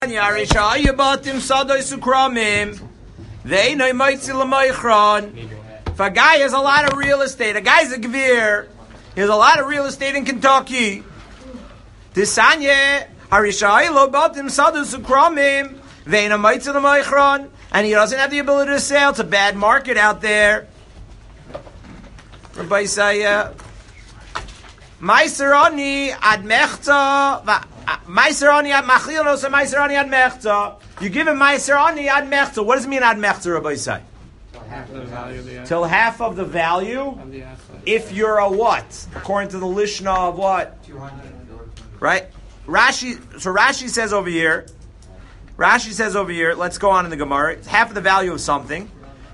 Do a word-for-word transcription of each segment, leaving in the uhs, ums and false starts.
If a guy has a lot of real estate, a guy's a gvir, he has a lot of real estate in Kentucky. Tisanye harishaylo batim sadus ukramim veina maitzil meichron, and he doesn't have the ability to sell. It's a bad market out there. Rabbi Isaiah, Meiserani ad mechta. Meiserani ad machlilos and Meiserani ad mechta. You give him Meiserani ad mechta. What does it mean ad mechta, Rabbi Isai? Till half of the value of the asset. If you're a what? According to the Lishna of what? two hundred. Right? Rashi, so Rashi says over here, Rashi says over here, let's go on in the Gemara, it's half of the value of something.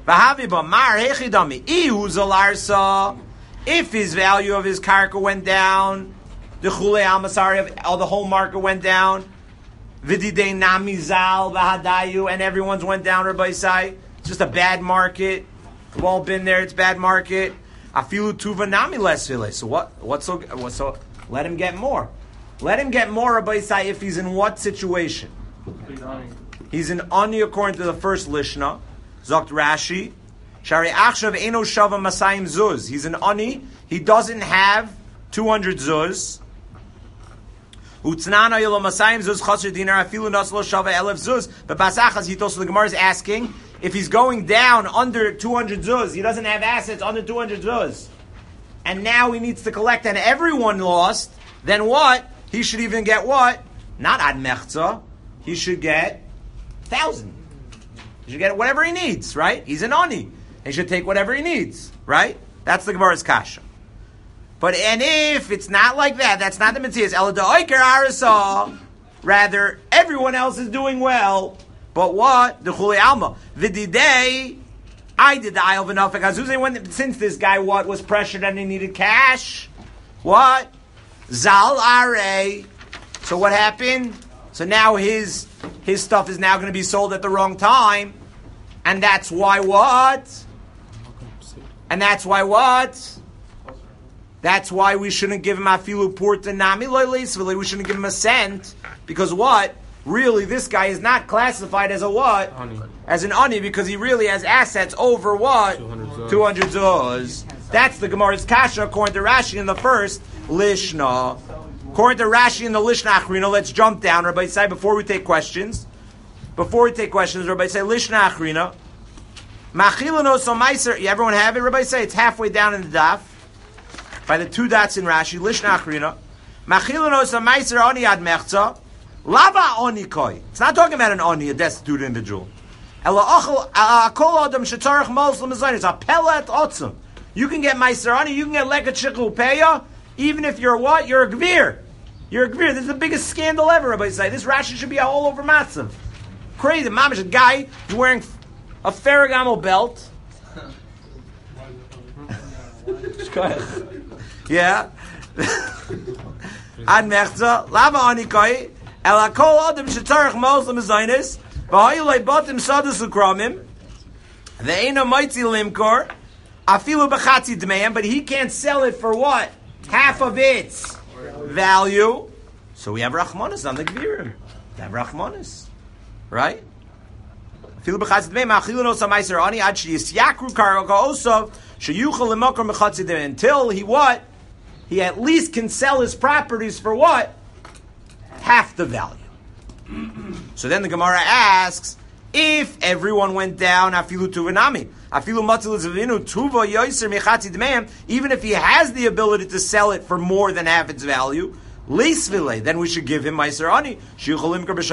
If his value of his karka went down, the chule amasari of all the whole market went down, vididei namizal bahadayu, and everyone's went down. Rabbi Isai, it's just a bad market. We've all been there. It's bad market. Afilu tuva nami less vile. So what? What's so? What's so? Let him get more. Let him get more, Rabbi Isai. If he's in what situation? He's in ani according to the first lishna. Zokt Rashi. Shari achshav eno shava masayim zuz. He's an ani. He doesn't have two hundred zuz. Utznana yolo masayim zuz chasher dinar afilu naslo shava elef zuz. But basachas he also the Gemara is asking if he's going down under two hundred zuz. He doesn't have assets under two hundred zuz, and now he needs to collect, and everyone lost. Then what? He should even get what? Not ad mechza. He should get thousand. He should get whatever he needs. Right? He's an ani. He should take whatever he needs, right? That's the Gemara's kasha. But and if it's not like that, that's not the mitzvah. Ela da'oiker arasah. Rather, everyone else is doing well. But what? The chuli alma. V'didei, I did the aisle of enough. When since this guy what was pressured and he needed cash, what? Zal are. So what happened? So now his his stuff is now going to be sold at the wrong time, and that's why what? And that's why what? That's why we shouldn't give him afilu purta nami loyleisvili. We shouldn't give him a cent, because what? Really, this guy is not classified as a what? Ani. As an ani, because he really has assets over what? two hundred zuz. That's the Gemara's kasha according to Rashi in the first Lishna. According to Rashi in the Lishna Achrina, let's jump down. Rabbi say before we take questions. Before we take questions, Rabbi say Lishna Achrina. Machilano so meiser. Everyone have it? Rabbi say it's halfway down in the daf. By the two dots in Rashi, Lishna Achrina. Machilano so meiser oni ad mechza. Lava oni koi. It's not talking about an oni, a destitute individual. Ela ochel akol adam shetarach muslim zayin. It's a pelet otzum. You can get meiser oni. You can get leket shikul peya, even if you're what? You're a gvir. You're a gvir. This is the biggest scandal ever. Rabbi say this Rashi should be all over matzav. Crazy. Mamish, a guy is wearing a Ferragamo belt. Yeah. Ad mechza lava anikai el akol adam shetarach muslim zaynis v'hayulay batim sadus ukramim ve'ena maitzi limkor afilu b'chatzi dmeim, but he can't sell it for what? Half of its value. So we have rachmanis on the gvirim. We have rachmanis, right? Until he what? He at least can sell his properties for what? Half the value. So then the Gemara asks, if everyone went down, afilu tuvanami, afilu matzil zavinu tuva yoiser mechatzi dmeim, even if he has the ability to sell it for more than half its value, leisvile, then we should give him meiser ani. He had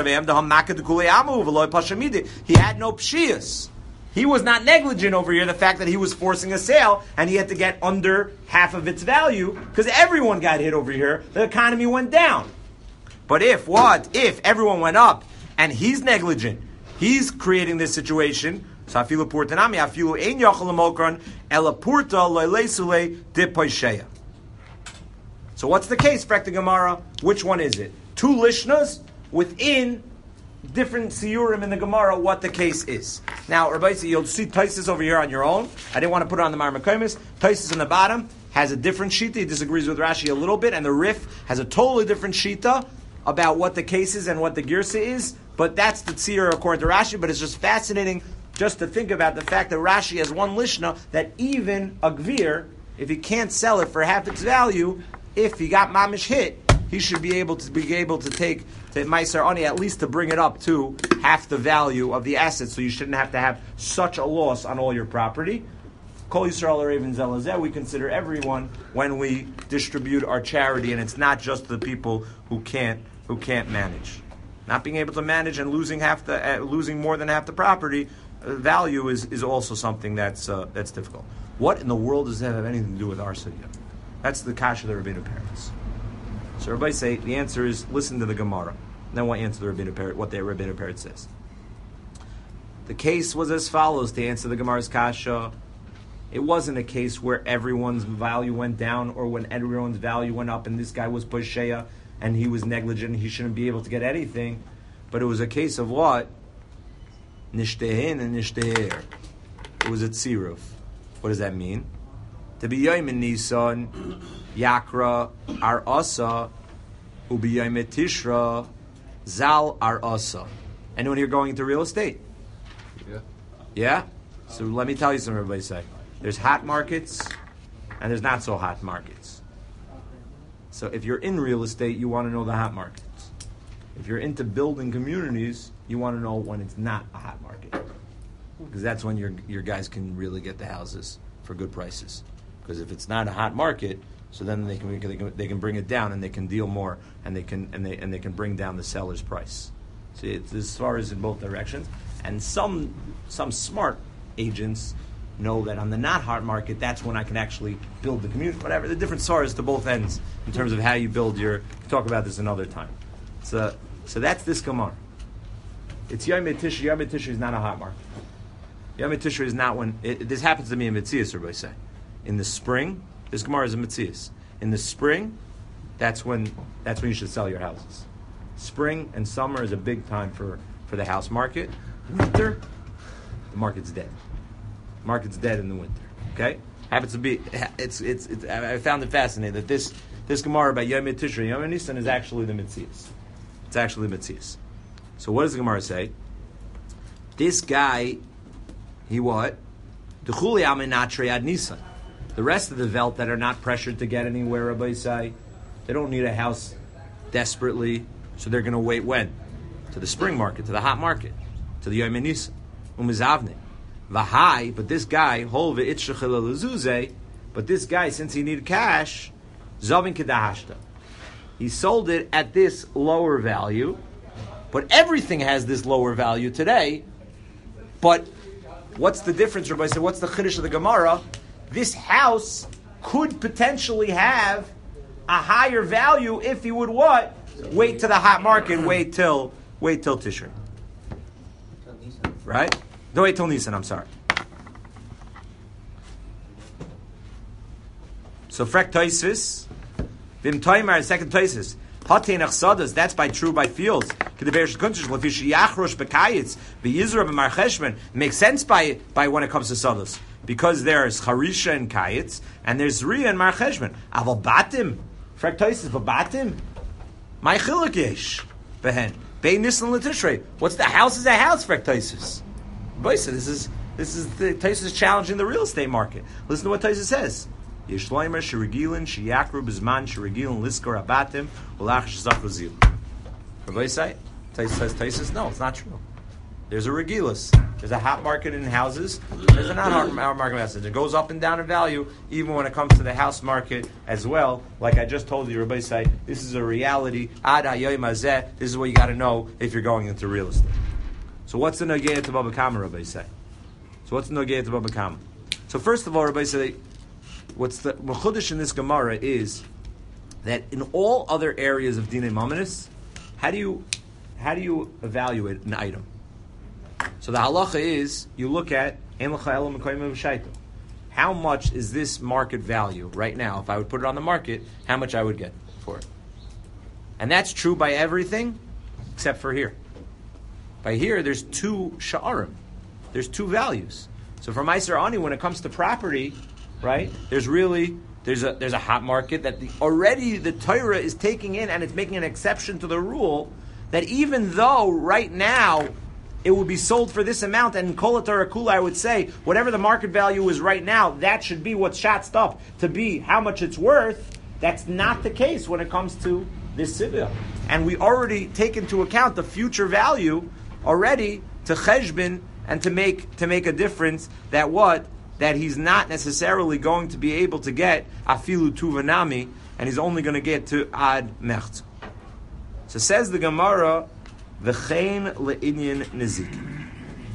no pshias. He was not negligent over here, the fact that he was forcing a sale and he had to get under half of its value because everyone got hit over here. The economy went down. But if what? If everyone went up and he's negligent, he's creating this situation. So afilu purtanami, afilu ein yachol lemokron ela purta loyleisule dipoisheya. So what's the case, Frekta Gemara? Which one is it? Two Lishnas within different Siyurim in the Gemara, what the case is. Now, Rabbi, you'll see Taisus over here on your own. I didn't want to put it on the Marmakomis. Taisus in the bottom has a different shita. He disagrees with Rashi a little bit, and the Rif has a totally different shita about what the case is and what the girsa is. But that's the tzira according to Rashi, but it's just fascinating just to think about the fact that Rashi has one lishna that even a gvir, if he can't sell it for half its value, if he got mamish hit, he should be able to be able to take to Meiser Ani at least to bring it up to half the value of the asset, so you shouldn't have to have such a loss on all your property. Kol Yisrael Raven Zelazeh, we consider everyone when we distribute our charity, and it's not just the people who can't who can't manage. Not being able to manage and losing half the uh, losing more than half the property uh, value is, is also something that's uh, that's difficult. What in the world does that have anything to do with our sugya? That's the kasha of the Rabbeinu parents. So everybody say the answer is listen to the Gemara. Then we'll answer the Rabbeinu Parrot, what the Rabbeinu Parrot says. The case was as follows to answer the Gemara's kasha. It wasn't a case where everyone's value went down or when everyone's value went up and this guy was posheya and he was negligent and he shouldn't be able to get anything. But it was a case of what? Nishtehin and nishteher. It was a tziruf. What does that mean? To be Yom Nisan, Yakra, Ar Asa, Ubi Yom Tishra, Zal Ar Asa. Anyone here going into real estate? Yeah. Yeah? So let me tell you something, everybody say. There's hot markets, and there's not so hot markets. So if you're in real estate, you want to know the hot markets. If you're into building communities, you want to know when it's not a hot market. Because that's when your your guys can really get the houses for good prices. Because if it's not a hot market, so then they can, they can they can bring it down and they can deal more and they can and they and they can bring down the seller's price. So it's as far as in both directions. And some some smart agents know that on the not hot market, that's when I can actually build the community. Whatever the different stars to both ends in terms of how you build your. We'll talk about this another time. So so that's this Gemara. It's Yom Tishri. Yom Tishri is not a hot market. Yom Tishri is not when it, this happens to me in Metzias. Everybody say in the spring. This Gemara is a Metzias. In the spring, that's when that's when you should sell your houses. Spring and summer is a big time for, for the house market. Winter, the market's dead. The market's dead in the winter. Okay, happens to be. It's it's. it's I found it fascinating that this this Gemara about Yom Tishri, Yom Nisan is actually the Metzias. It's actually the Metzias. So what does the Gemara say? This guy, he what? D'chuli amenatre ad Nisan. The rest of the Velt that are not pressured to get anywhere, Rabbi say, they don't need a house desperately, so they're going to wait when? To the spring market, to the hot market, to the Yom Nisan. Umizavne. Vahai, but this guy, Hol ve'itshachel lezuze, but this guy, since he needed cash, Zavin kedahashta. He sold it at this lower value, but everything has this lower value today. But what's the difference, Rabbi said? What's the chiddush of the Gemara? This house could potentially have a higher value if he would what? Wait to the hot market. Wait till wait till Tishrei. Right? No, wait till Nisan. I'm sorry. So frek Tosfos, vim Toimar, second Tosfos. Hateinach sadas. That's by true by fields. Makes sense by by when it comes to sadas. Because there's Harisha and Kayitz, and there's Ria and Mar Cheshbon. Aval Batim, Frek Tosfos, Batim, My Chiluk Yesh, Behen, Bei Nisan L'Tishrei. What's the house is a house, Frek Tosfos. Boy, so this is this is the Tosfos challenging the real estate market. Listen to what Tosfos says. Yeshloimer Shirigilin Shiyakru Bizman Shirigilin Liskor Abatim Ulach Shazach Zil. Everybody say Tosfos says Tosfos. No, it's not true. There's a regilus. There's a hot market in houses. There's a non-hot market in houses. It goes up and down in value, even when it comes to the house market as well. Like I just told you, everybody say, this is a reality. Ad hayoyim hazeh. This is what you got to know if you're going into real estate. So what's the nogea to Baba Kama, everybody say? So what's the nogea to Baba Kama? So first of all, everybody say, what's the mechudesh in this Gemara is that in all other areas of Dinei Mamonos, how do you how do you evaluate an item? So the halacha is, you look at how much is this market value right now? If I would put it on the market, how much I would get for it. And that's true by everything except for here. By here, there's two sha'arim. There's two values. So for Meiser Ani, when it comes to property, right, there's really, there's a there's a hot market that the, already the Torah is taking in and it's making an exception to the rule that even though right now it would be sold for this amount, and Kol Kula, I would say, whatever the market value is right now, that should be what's shatzed up to be how much it's worth. That's not the case when it comes to this sivya. And we already take into account the future value already to cheshbin and to make to make a difference that what? That he's not necessarily going to be able to get afilu tuvanami, and he's only going to get to ad mecht. So says the Gemara, v'chein le'inyan nezikin.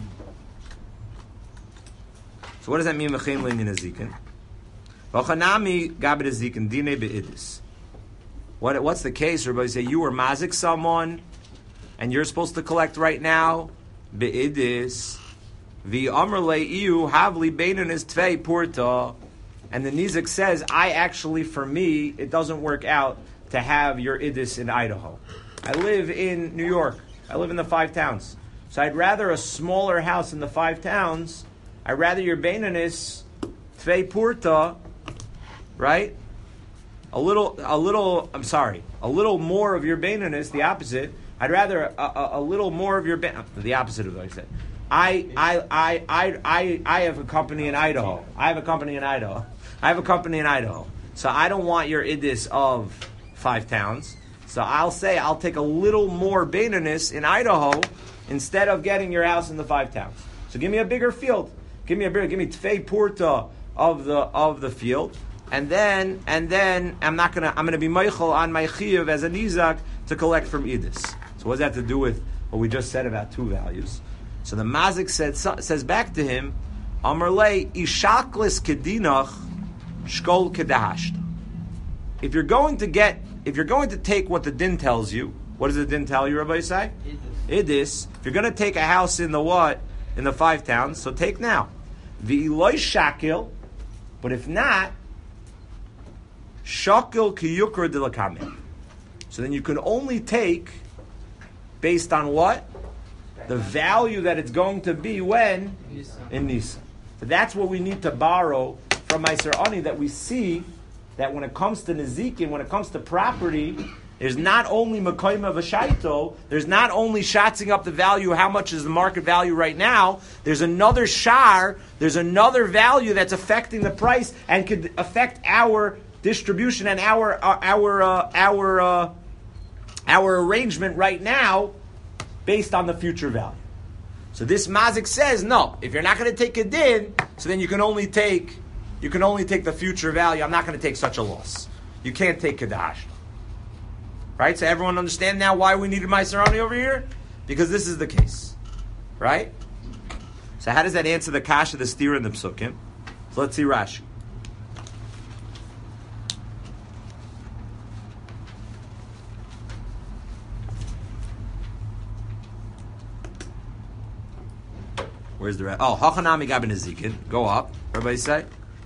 So what does that mean, v'chein le'inyan nezikin? V'chanami gabed nezikin dine be'idis. What what's the case? Everybody say you were mazik someone, and you're supposed to collect right now be'idis. V'amr le'iu havli beinin is tvei purta. And the Nizik says, I actually, for me, it doesn't work out to have your idis in Idaho. I live in New York. I live in the five towns. So I'd rather a smaller house in the five towns. I'd rather your beinanis tvei purta, right? A little, a little, I'm sorry, a little more of your beinanis, the opposite. I'd rather a, a, a little more of your beinanis, the opposite of what I said. I, I, I, I, I, I have a company in Idaho. I have a company in Idaho. I have a company in Idaho. So I don't want your idis of five towns. So I'll say I'll take a little more beinanis in Idaho instead of getting your house in the five towns. So give me a bigger field. Give me a bigger, give me tvei purta of the of the field, and then and then I'm not gonna I'm gonna be meichel on my chiyuv as a nizak to collect from idis. So what does that have to do with what we just said about two values? So the mazik said, says back to him, Amarle ishaklis kedinach shkol kedahashta. If you're going to get, if you're going to take what the din tells you, what does the din tell you, Rabbi say? Idis. Idis. If you're going to take a house in the what? In the five towns, so take now. V'iloi shakil, but if not, shakil kiyukra dilakame. So then you can only take based on what? The value that it's going to be when? In Nisan. So that's what we need to borrow from Meiser Ani, that we see that when it comes to Nezikin, when it comes to property, there's not only Mekoyma V'Shaito, there's not only shatzing up the value, how much is the market value right now, there's another shar, there's another value that's affecting the price and could affect our distribution and our our our uh, our, uh, our arrangement right now based on the future value. So this mazik says, no, if you're not going to take a din, so then you can only take you can only take the future value. I'm not going to take such a loss. You can't take kedash. Right? So everyone understand now why we needed Meiser Ani over here? Because this is the case. Right? So how does that answer the kasha, the stira, and the psukim? So let's see Rashi. Where's the rest? Oh, Hachanami Gaben Nezikin. Go up. Everybody say.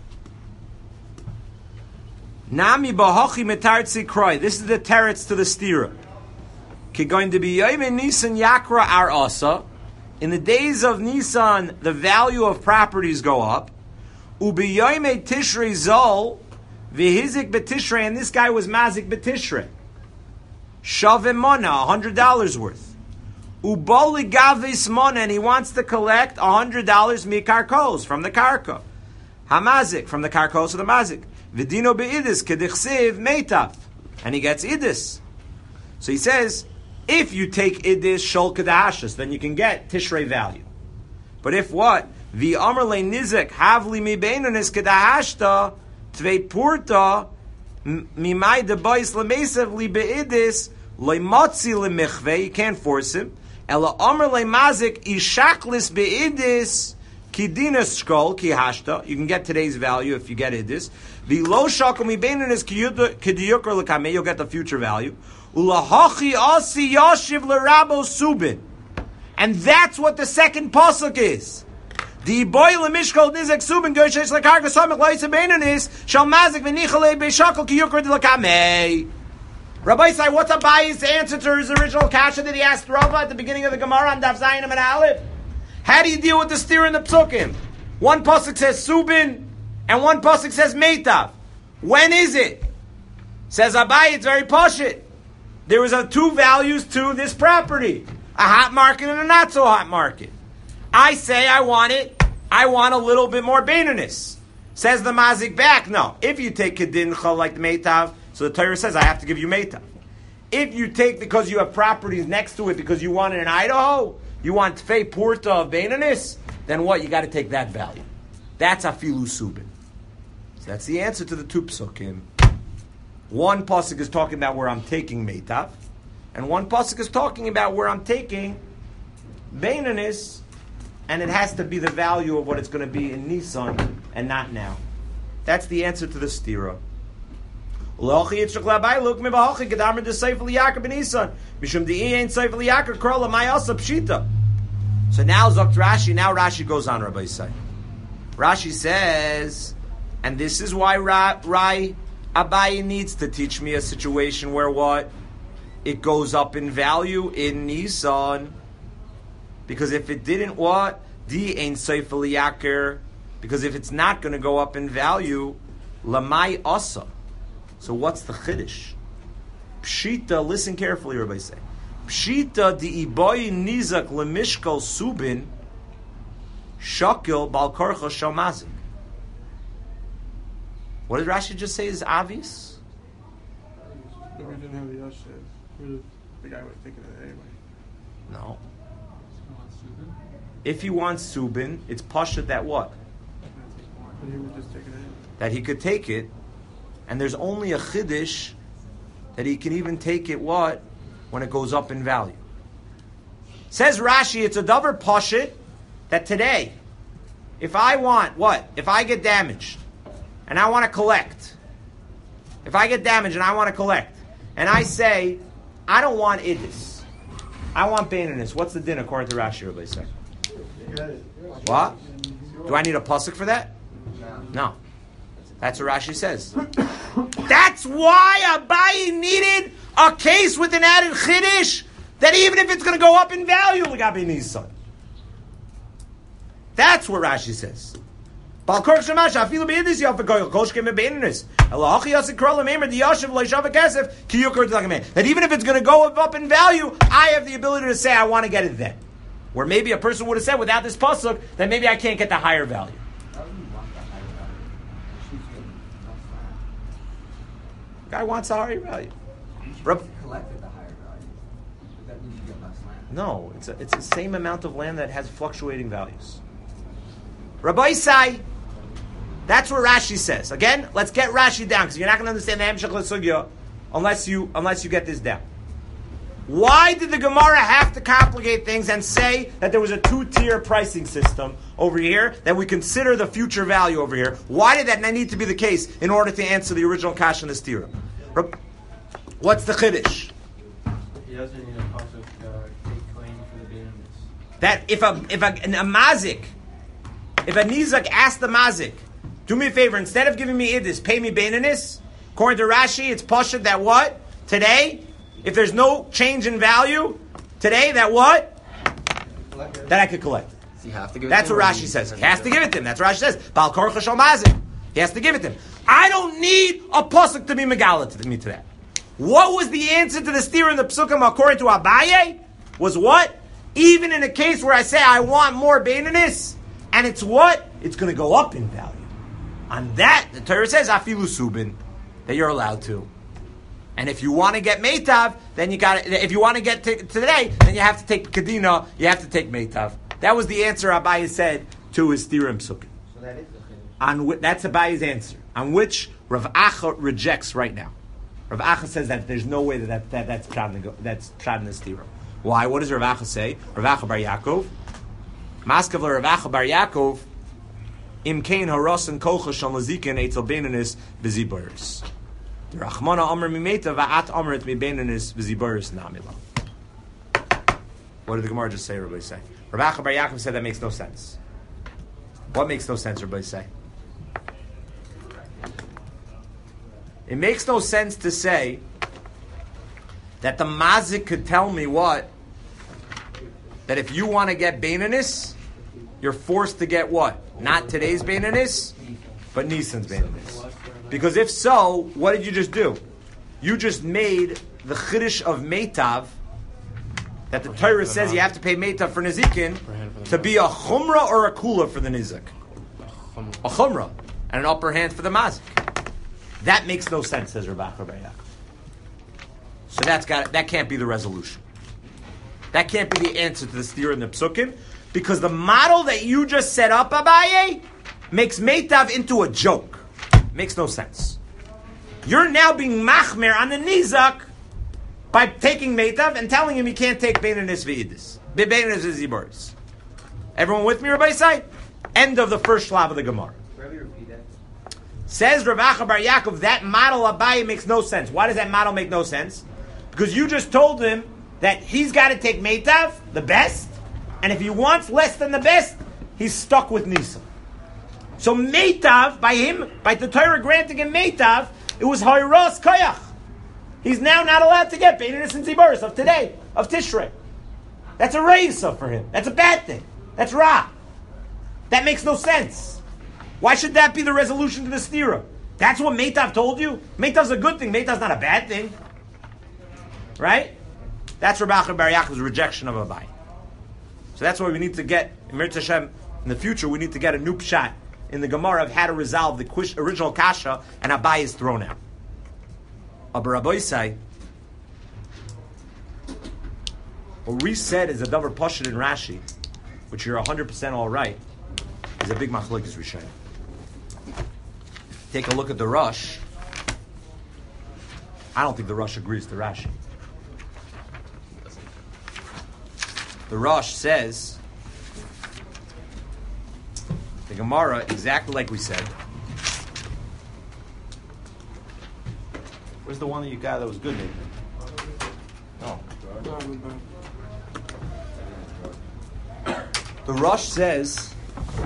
Nami Bahachi Metartzi Kroy. This is the teretz to the stira. Ki going to be Yoim Nisan Yakra Ar Asa. In the days of Nisan, the value of properties go up. Ubi Yoim Tishrei Zol Vihizik Betishrei, and this guy was Mazik Betishrei. Shavim Mona, a hundred dollars worth. Uboli gavis mon, and he wants to collect a hundred dollars mikarkos from the karka. Hamazik from the karkos of the mazik. Vidino beidis kedichsiv meitav, and he gets idis. So he says, if you take idis shol kedashas, then you can get tishrei value. But if what the amrle nizik havli mi beinonis kedahashta tvei purta mimai de bois lemesav li beidis leimotzi lemichve, you can't force him. Ela Amr le Mazik ishaklis beidis kidinas shkol kihashta. You can get today's value if you get idis. The low shakel mi beinanis kidiyukar lekame. You'll get the future value. Ulahachi asi yashiv lerabo subin. And that's what the second pasuk is. The boy lemishkol nizek subin goyshesh lekarka samach loyse beinanis shal Mazik v'nichale beishakel kiyukar lekame. Rabbi Isai, what's Abayi's answer to his original kasha that he asked Rava at the beginning of the Gemara on Daf Zayin and Aleph? How do you deal with the steer and the psukim? One pasuk says subin, and one pasuk says meitav. When is it? Says Abayi, it's very poshut. there was a two values to this property, a hot market and a not so hot market. I say I want it, I want a little bit more beinonus. Says the mazik back, no. If you take kedincha like the meitav, so the Torah says I have to give you meitav. If you take because you have properties next to it because you want it in Idaho, you want tfei purta of beinonus, then what? You got to take that value. That's afilu subin. So that's the answer to the two psukim. One pasuk is talking about where I'm taking meitav, and one pasuk is talking about where I'm taking beinonus, and it has to be the value of what it's going to be in Nisan and not now. That's the answer to the stira. So now Zokt Rashi, now Rashi goes on, Rabbi Yisai. Rashi says, and this is why Ra, Rai Abaye needs to teach me a situation where what? It goes up in value in Nisan. Because if it didn't, what? Di ein seifel yakir. Because if it's not going to go up in value, lamai asa. So what's the chiddush? Pshita, listen carefully, Rabbi say. Pshita di iboy nizak lemishkal subin shakil bal korcha shamazik. What did Rashi just say is obvious? If we didn't have the yashiv, the guy would have taken it anyway. No. If he wants subin, it's pasha that what? But he would just take it anyway. That he could take it, and there's only a chiddush that he can even take it what? When it goes up in value. Says Rashi, it's a davar pashit that today, if I want what? If I get damaged, and I want to collect, if I get damaged and I want to collect, and I say, I don't want idis, I want beinonus. What's the din according to Rashi? Everybody say. What? Do I need a pasuk for that? No. That's what Rashi says. That's why Abaye needed a case with an added chiddush that even if it's going to go up in value, l'gabe Nisan. That's what Rashi says. That even if it's going to go up in value, I have the ability to say I want to get it then. Where maybe a person would have said without this pasuk, then maybe I can't get the higher value. Guy wants a higher value. Rab- collected the higher value. That means you get less land. no, it's a, it's the same amount of land that has fluctuating values. Rabbi Yisai, that's what Rashi says. Again, let's get Rashi down because you're not going to understand the Hemshech L'Sugya unless you unless you get this down. Why did the Gemara have to complicate things and say that there was a two-tier pricing system over here, that we consider the future value over here? Why did that need to be the case in order to answer the original Kasha and the Stira? What's the Chiddush? He doesn't need a pasuk uh, take claim for the beinonus. That if a if a, a mazik, if a nizak asked the mazik, do me a favor, instead of giving me idis, pay me beinonus. According to Rashi, it's pashut that what? Today, if there's no change in value, today, that what? That I could collect. So you have to give it That's to what him. Rashi says. He has to give it to him. That's what Rashi says. Bal korcha shel mazik. He has to give it to him. I don't need a pasuk to be megala to me to that. What was the answer to the steer in the psukim according to Abaye? Was what? Even in a case where I say I want more beinonus, and it's what? It's going to go up in value. On that, the Torah says afilu subin, that you're allowed to. And if you want to get meitav, then you got. If you want to get t- today, then you have to take kedina. You have to take meitav. That was the answer Abaye said to his theorem psukim. So that is the chiddush. On wh- that's Abaye's answer, on which Rav Acha rejects right now. Rav Acha says that there's no way that, that, that that's pshat in the, that's pshat in this theorem. Why? What does Rav Acha say? Rav Acha bar Yaakov, Maskav Rav Acha bar Yaakov, Im kein harasan kocha shal nazikin eitzel beinonus v'ziboris. Rachmana Amr Mimeta Va'at Amrit Mibenanis Vizibaris Namila. What did the Gemara just say, Rabbi say? Rav Acha bar Yaakov said that makes no sense. What makes no sense, Rabbi say? It makes no sense to say that the mazik could tell me what? That if you want to get Beinanis, you're forced to get what? Not today's Beinanis, but Nisan's Beinanis. Because if so, what did you just do? You just made the chiddush of meitav, that the Torah says you have to pay meitav for nizikin, to be a chumrah or a kula for the nizik. A chumrah, and an upper hand for the mazik. That makes no sense, says Rav Acha Bar Yaakov. So that's got that can't be the resolution. That can't be the answer to the stira in the psukim, because the model that you just set up, Abaye, makes meitav into a joke. Makes no sense. You're now being machmer on the nizak by taking meitav and telling him he can't take beinanis v'idis. Beinanis v'ziboris. Everyone with me, Rabbi Say? End of the first shlav of the Gemara. Says Rav Acha Bar Yaakov, that model Abaye makes no sense. Why does that model make no sense? Because you just told him that he's got to take meitav, the best, and if he wants less than the best, he's stuck with Nisa. So meitav, by him, by the Torah granting him meitav, it was hayros koyach. He's now not allowed to get beinanis and ziboris of today, of Tishrei. That's a reisa for him. That's a bad thing. That's ra. That makes no sense. Why should that be the resolution to the stira? That's what meitav told you? Meitav's a good thing. Meitav's not a bad thing. Right? That's Rav Acha Bar Yaakov's rejection of Abaye. So that's why we need to get, in Mirz Hashem, in the future, we need to get a new pshat in the Gemara of how to resolve the quish, original kasha, and Abaye is thrown out. Aber Rabbi say, what we said is a davar pashut in Rashi, which you're one hundred percent all right, is a big machlokes Rishayim. Take a look at the Rush. I don't think the Rush agrees to Rashi. The Rush says, the Gemara, exactly like we said. Where's the one that you got that was good, Nathan? No. The Rush says,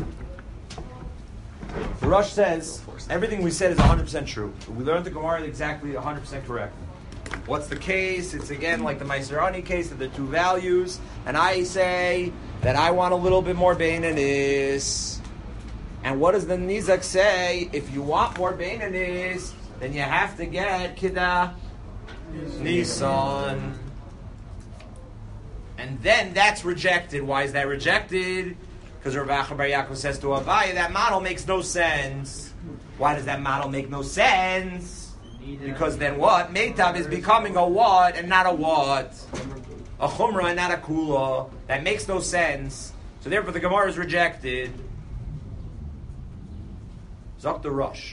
the Rush says, everything we said is one hundred percent true. We learned the Gemara exactly one hundred percent correct. What's the case? It's again like the Meiserani case of the two values. And I say that I want a little bit more beinanis. And what does the Nizak say? If you want more beinanis, then you have to get Kida Nisan. And then that's rejected. Why is that rejected? Because Rav Acha Bar Yaakov says to Abaye, that model makes no sense. Why does that model make no sense? Because then what? Meitav is becoming a what and not a what? A chumrah and not a kula. That makes no sense. So therefore the Gemara is rejected. Zok the Rush.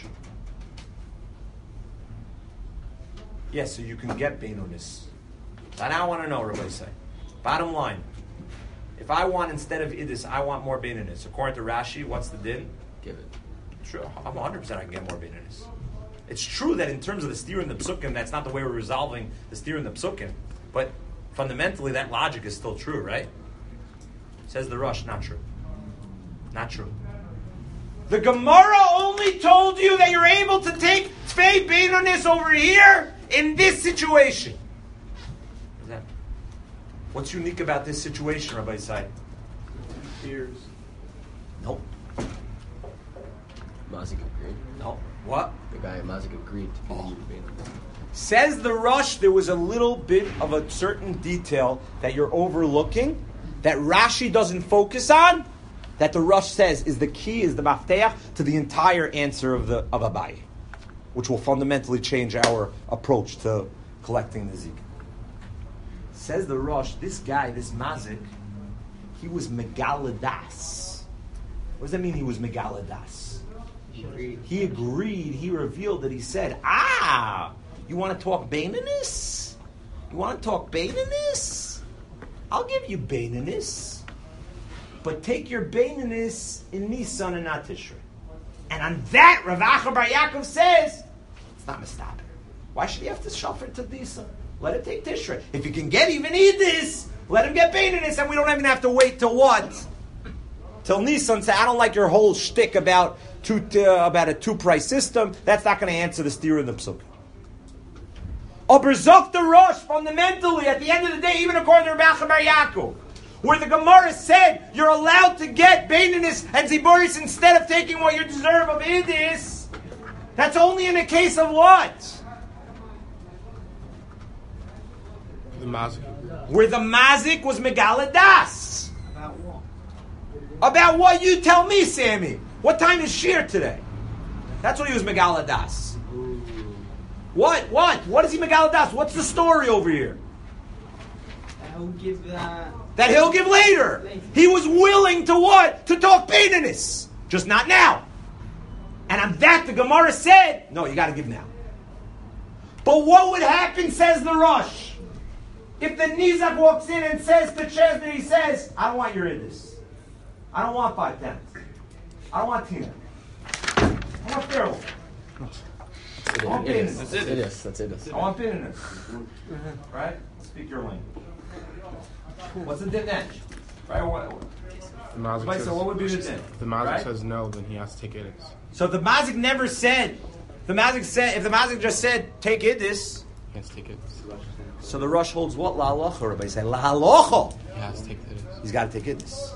Yes, so you can get beinonis. That I want to know, Rabbi say. Bottom line. If I want, instead of idis, I want more beinonis. According to Rashi, what's the din? Give it. Sure, I'm one hundred percent I can get more beinonis. It's true that in terms of the steer and the psukim, that's not the way we're resolving the steer and the psukim. But fundamentally, that logic is still true, right? Says the Rush, not true. Not true. The Gemara only told you that you're able to take Tvei Beinonis over here in this situation. What's that? What's unique about this situation, Rabbi Sai? Tears. Nope. Mazik agreed. No. What? The guy at Mazik agreed to give you the beinanis. Says the Rush, there was a little bit of a certain detail that you're overlooking, that Rashi doesn't focus on, that the Rush says is the key, is the mafteach to the entire answer of the of Abaye, which will fundamentally change our approach to collecting the zik. Says the Rush, this guy, this Mazik, he was Megaladas. What does that mean he was Megaladas? He agreed. He agreed, he revealed that he said, ah, you want to talk beinanis? You want to talk beinanis? I'll give you beinanis. But take your beinanis in Nisan and not Tishrei. And on that, Rav Acha Bar Yaakov says, it's not mistaber. Why should he have to shuffle to Nisan? Let him take Tishrei. If you can get even Edis, let him get beinanis, and we don't even have to wait till what? Till Nisan. Say, I don't like your whole shtick about two uh, about a two price system. That's not going to answer the steer in the psuk. Aber zok the Rosh, fundamentally, at the end of the day, even according to Rav Acha Bar Yaakov, where the Gemara said you're allowed to get beinanis and ziboris instead of taking what you deserve of idis, that's only in a case of what? The mazik. Where the mazik was megaladas. About what? About what? You tell me, Sammy. What time is Shir today? That's what he was megaladas. What? What? What is he megaladas? What's the story over here? I'll give that. That he'll give later. He was willing to what? To talk Beinonus. Just not now. And on that, the Gemara said, no, you got to give now. But what would happen, says the Rosh, if the Nizak walks in and says to Chesner, he says, I don't want your Iddis. I don't want five tenths. I don't want Tina. I want Pharaoh. I want Beinonus. That's it. It is. That's it. I want Beinonus. Right? Speak your language. What's the din then? Right? What, The mazik Right, says, so what would be the din? if the mazik Right? says no, then he has to take it. So if the Mazik never said, the Mazik said, if the Mazik just said, take Iddis, He has to take it. so the Rosh holds what? La halacha, or everybody say, La halacha. He has to take it. He's got to take Iddis.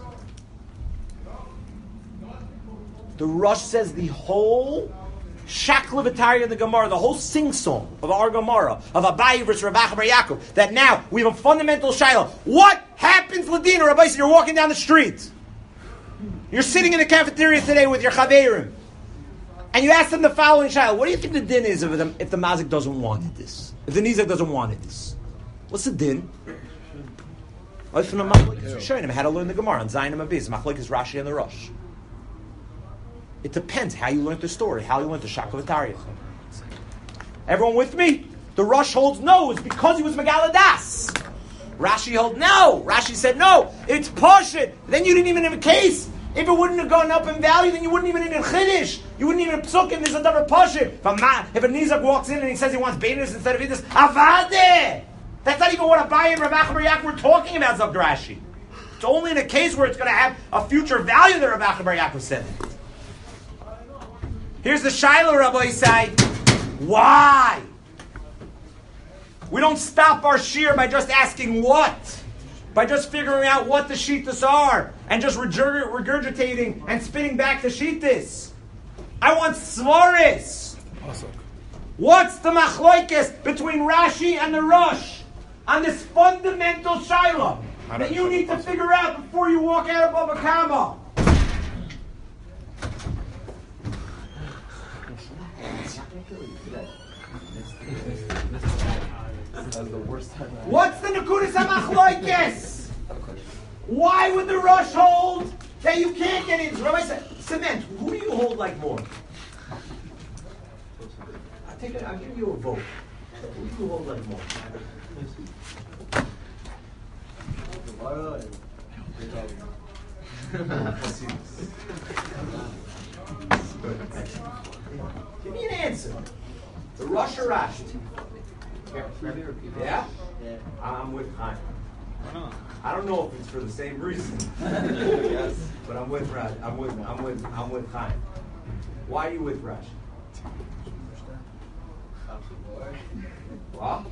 The Rosh says the whole Shaklavitari in the Gemara, the whole sing-song of our Gemara, of Abayi versus Rav Acha bar Yaakov, that now we have a fundamental shayla. What happens, Ladina, Rabbi, so you're walking down the street. You're sitting in the cafeteria today with your chaverim, and you ask them the following shayla. What do you think the din is if the, if the mazik doesn't want this? If the nizak doesn't want this? What's the din? How to learn the Gemara on Zayin and Mabiz, Machlokes Rashi and the Rosh. It depends how you learned the story, how you learned the Shaklavitariya. Everyone with me? The Rosh holds no, it's because he was Megaladas. Rashi held no. Rashi said no, it's Pashit. Then you didn't even have a case. If it wouldn't have gone up in value, then you wouldn't even need a Chiddush. You wouldn't even have Psukim, there's a double Pashit. If a, if a Nizak walks in and he says he wants Beinonus instead of Iddis, Avadeh! That's not even what Abayi and Rav Acha bar Yaakov were talking about, Zog Rashi. It's only in a case where it's going to have a future value that Rav Acha bar Yaakov said it. Here's the Shiloh Rabbi Isai. Why? We don't stop our shir by just asking what. By just figuring out what the shittas are. And just regurg- regurgitating and spitting back the shittas. I want svaris. What's the machlokes between Rashi and the Rosh on this fundamental Shiloh that you need to figure out before you walk out of Bava Kama? What's the Nekudas HaMachlokes? Why would the Rosh hold that you can't get into? Rabbi said, cement. Who do you hold like more? I'll take it. I'll give you a vote. Who do you hold like more? Give me an answer. The Rosh or Rashi? Yeah? I'm with Chaim. I don't know if it's for the same reason. Yes. But I'm with Rashi. I'm with I'm with I'm with Chaim. Why are you with Rashi? What?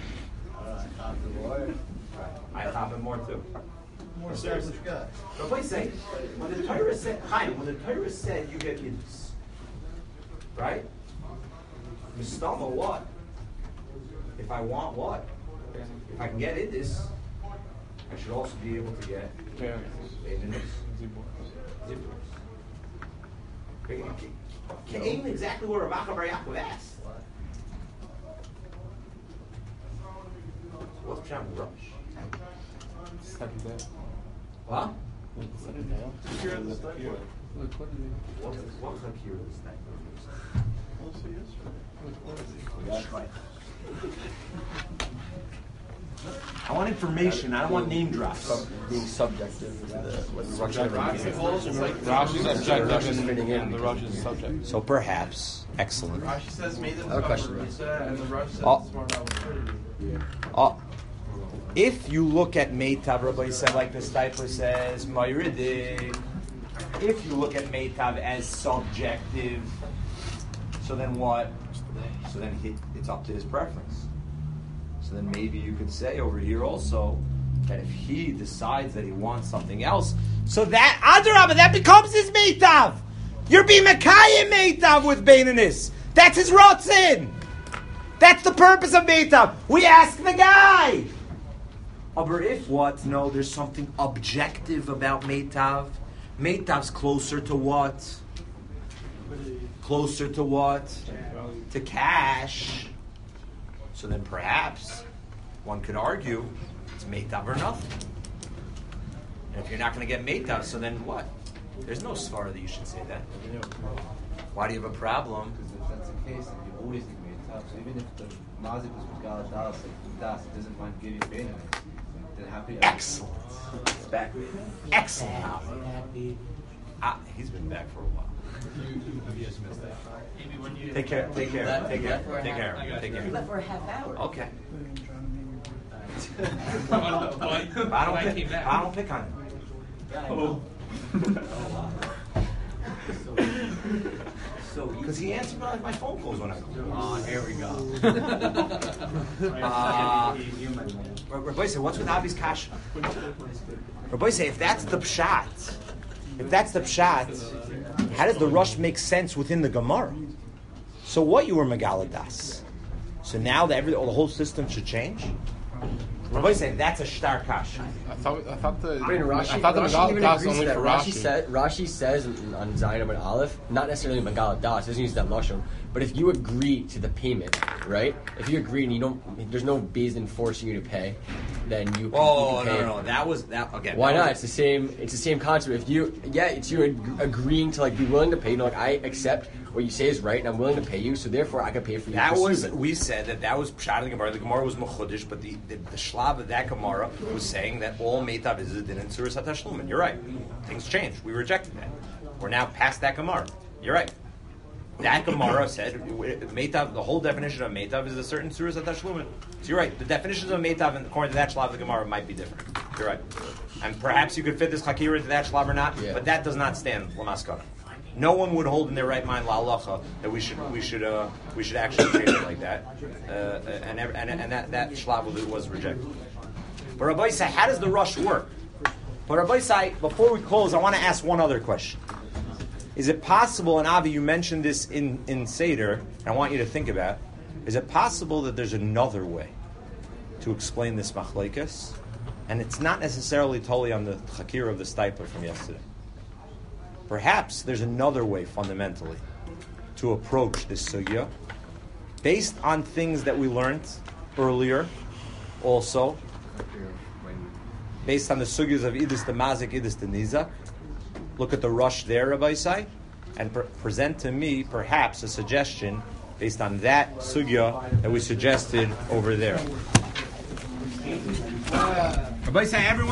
I top him more too. More established guy. But wait a second. When the Torah said Chaim, when the Torah said you get Yiddus, right? Mistama what? If I want what? If I can get Iddis, I should also be able to get Beinonus. Came exactly what Rav Acha bar Yaakov asked. So what's Pshat Rosh? Second day. What? Second day. What is what Hakir is that? I want information. I don't want name drops. Being subjective to the what the Rosh Rashi is subjective and, and the Rosh is subject. So perhaps, excellent. Rashi says made them I have a question. and the Rosh says Oh. it's more about liquidity. Uh, if you look at Meitav, Rabbi said like this type says, Mayridik. If you look at Meitav as subjective, so then what? So then he, it's up to his preference. So then maybe you could say over here also that if he decides that he wants something else, so that Adarabah, that becomes his Meitav. You're being Mekayim Meitav with Beinonus. That's his Rotzin. That's the purpose of Meitav. We ask the guy. Aber if what? No, there's something objective about Meitav. Meitav's closer to what? Closer to what? To cash. So then perhaps one could argue it's Meitav or nothing. And if you're not going to get Meitav, so then what? There's no svara that you should say that. Why do you have a problem? Because if that's the case, then you always give me a top. So even if the mazik was Megal Das, like Das doesn't mind giving Benin, then happy. Excellent. It's back. Excellent. Ah, he's been back for a while. Take care. Take care. Take care. Take care. Take care. Left for a half hour. Okay. But I don't pick. I don't pick on him. So Because he answered my, my phone calls when I called. Oh, here we go. Uh, Rabbi say, what's with Avi's kasha? Rabbi say, if that's the pshat, if that's the pshat, how does the rush make sense within the Gemara? So what you were Megaladas? So now that every, oh, the whole system should change? Rabbi say, that's a shtar kasha. I thought I thought the I mean, Rashi, I thought the Rashi Megal even Das agrees only to that. for Rashi, Rashi. said, Rashi says in- on Zion and Aleph, not necessarily Megal Das, doesn't use that lashon, but if you agree to the payment, right? If you agree and you don't, there's no Beis Din forcing you to pay, then you can, Oh, you no, can pay. no, no, that was, that, again. Why that not? was- It's the same. It's the same concept. If you, yeah, it's you ag- agreeing to like be willing to pay. You know, like I accept what you say is right, and I'm willing to pay you. So therefore, I can pay for you. That for was, stupid. we said that that was pshat in the Gemara. The Gemara was mechudish, but the, the, the shlav of that Gemara was saying that all meitav is a din in Tzuras HaTashlumin. You're right. Things changed. We rejected that. We're now past that Gemara. You're right. That Gemara said meitav. The whole definition of meitav is a certain Tzuras HaTashlumin. So you're right. The definitions of meitav, according to that shlav of the Gemara, might be different. You're right. And perhaps you could fit this hakira into that shlav or not, Yeah. but that does not stand lamaskana. No one would hold in their right mind la halacha that we should we should uh, we should actually treat it like that, uh, and, ev- and and that that shlav was, was rejected. But Rabbi Yisai, how does the rush work? But Rabbi Yisai, before we close, I want to ask one other question. Is it possible, and Avi, you mentioned this in in Seder, and I want you to think about, is it possible that there's another way to explain this machlekes, and it's not necessarily totally on the chakira of the stipler from yesterday? Perhaps there's another way, fundamentally, to approach this sugya, based on things that we learned earlier, also, based on the sugyas of Idis the Mazik, Idis the Nizak. Look at the rush there, Rabbi Isai, and pre- present to me, perhaps, a suggestion based on that sugya that we suggested over there. Rabbi Isai, everyone.